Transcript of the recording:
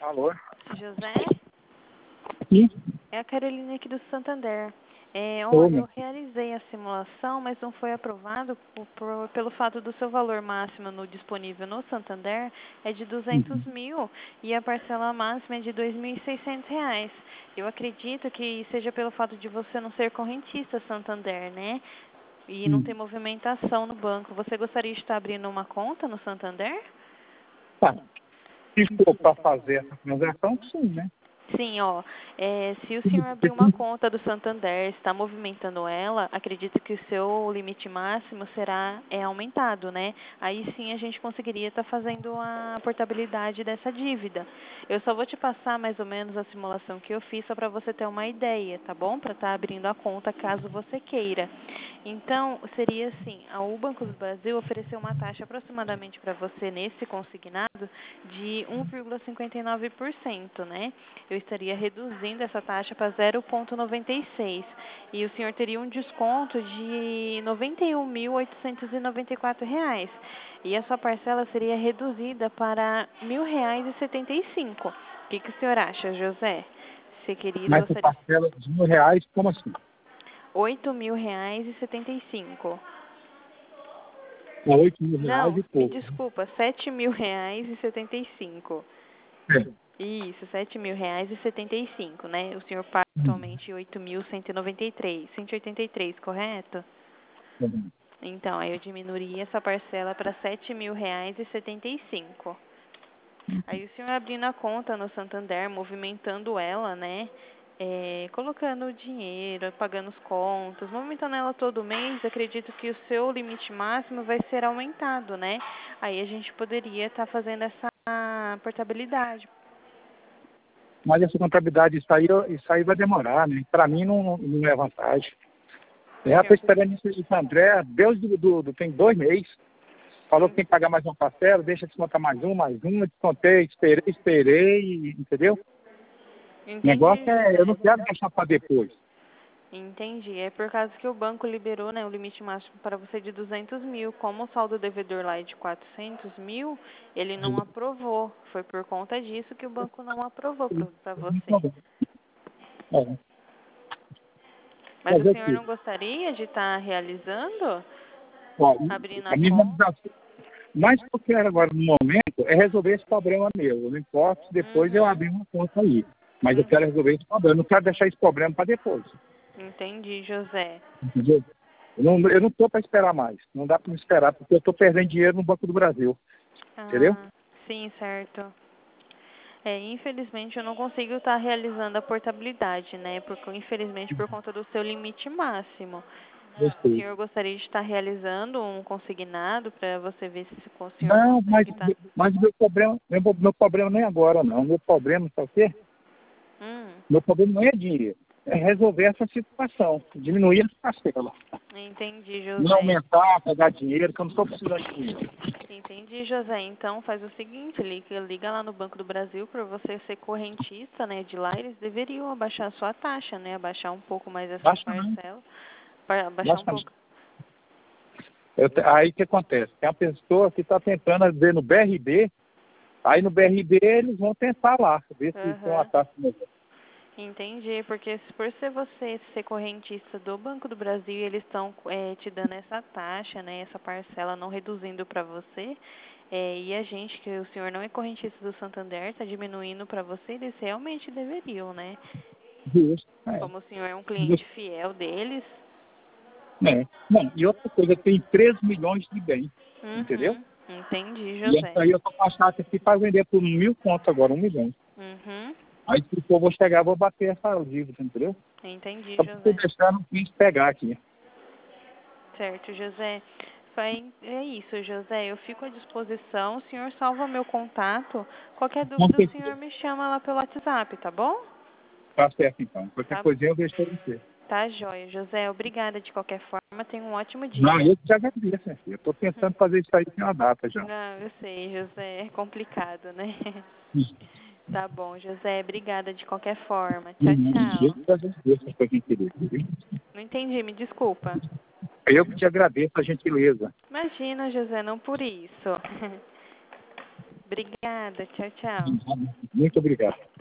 Alô? José? Sim. É a Carolina aqui do Santander. Olha, Oi. eu realizei a simulação, mas não foi aprovado pelo fato do seu valor máximo disponível no Santander é de 200 mil e a parcela máxima é de R$ 2.600. Eu acredito que seja pelo fato de você não ser correntista Santander, né? E não ter movimentação no banco. Você gostaria de estar abrindo uma conta no Santander? Tá. Se for para fazer essa transação, sim, né? Sim, se o senhor abrir uma conta do Santander, está movimentando ela, acredito que o seu limite máximo será aumentado, né? Aí sim a gente conseguiria estar fazendo a portabilidade dessa dívida. Eu só vou te passar mais ou menos a simulação que eu fiz só para você ter uma ideia, tá bom? Para estar abrindo a conta caso você queira. Então, seria assim, o Banco do Brasil ofereceu uma taxa aproximadamente para você nesse consignado de 1,59%, né? Eu estaria reduzindo essa taxa para 0,96 e o senhor teria um desconto de R$ 91.894 e a sua parcela seria reduzida para R$ 1.000,75. O que o senhor acha, José? Se querido, Mas essa gostaria parcela de R$ 1.000, como assim? R$ 8.075. É R$ 8.000 Não, e me pouco. desculpa, R$ 7.000,75. É. Isso, R$ 7.000,75, né? O senhor paga atualmente 8.193, correto? Então, aí eu diminuiria essa parcela para R$ 7.000,75. Aí o senhor abrindo a conta no Santander, movimentando ela, né? Colocando o dinheiro, pagando as contas, movimentando ela todo mês, acredito que o seu limite máximo vai ser aumentado, né? Aí a gente poderia estar fazendo essa portabilidade. Mas essa contabilidade, isso aí vai demorar, né? Para mim não é vantagem. Eu já estou esperando isso de André, Deus tem 2 meses. Falou que tem que pagar mais uma parcela, deixa descontar mais uma, descontei, esperei, entendeu? O negócio Entendi, é, eu não José. quero deixar para depois, Entendi. É por causa que o banco liberou, né, o limite máximo para você de 200 mil. Como o saldo devedor lá é de 400 mil, ele não aprovou. Foi por conta disso que o banco não aprovou para você. É. Mas o Fazer o senhor quê? não gostaria de estar realizando, Ó, abrindo a a minha conta? realização, mais que eu quero agora no momento é resolver esse problema meu. Não importa se depois eu Uhum, abrir uma conta aí. Mas eu quero uhum. resolver esse problema. Eu não quero deixar esse problema para depois. Entendi, José. Entendeu? Eu não estou para esperar mais. Não dá para me esperar, porque eu estou perdendo dinheiro no Banco do Brasil. Entendeu? Ah, sim, certo. Infelizmente eu não consigo estar realizando a portabilidade, né? Porque, infelizmente, por conta do seu limite máximo. O Gostei. senhor gostaria de estar realizando um consignado para você ver se o senhor Não, consegue estar. mas meu problema nem agora, não. Meu problema, sabe o quê? Hum, Meu problema não é dinheiro. É resolver essa situação. Diminuir a parcela. entendi, Não José. aumentar, pegar dinheiro, que eu não estou precisando de dinheiro. Entendi, José. Então faz o seguinte, liga lá no Banco do Brasil para você ser correntista, né? De lá eles deveriam abaixar a sua taxa, né? Abaixar um pouco mais essa Basta não. parcela. Para abaixar um Basta não. pouco. Aí o que acontece? Tem uma pessoa que está tentando ver no BRB, aí no BRB eles vão tentar lá, ver se tem uma Aham. taxa melhor. Entendi, porque por ser você ser correntista do Banco do Brasil, eles estão te dando essa taxa, né, essa parcela não reduzindo para você, e a gente, que o senhor não é correntista do Santander, está diminuindo para você, eles realmente deveriam, né? Justo. Como o senhor é um cliente fiel deles. Não, e outra coisa, tem 13 milhões de bens, entendeu? Uhum, entendi, E essa José. aí eu tô com a taxa aqui para vender por 1.000 conto agora, 1 milhão. Uhum, Aí se for, eu vou chegar, vou bater essa dívida, entendeu? entendi, Só porque José. deixar não quis pegar aqui. Certo, José. É isso, José. Eu fico à disposição. O senhor salva meu contato. Qualquer Com dúvida, o certeza. senhor me chama lá pelo WhatsApp, tá bom? Tá certo, então. Qualquer Tá, coisinha eu vejo para você. tá joia, José. Obrigada de qualquer forma. Tenha um ótimo Não, dia. eu que te agradeço, minha filha. Eu tô tentando fazer isso aí sem uma data já. Não, eu sei, José. É complicado, né? Tá bom, José. Obrigada de qualquer forma. Tchau, Eu tchau. que te agradeço a sua gentileza, viu? Não entendi, me desculpa. Eu que te agradeço a gentileza. Imagina, José, não por isso. Obrigada. Tchau, tchau. Muito obrigado.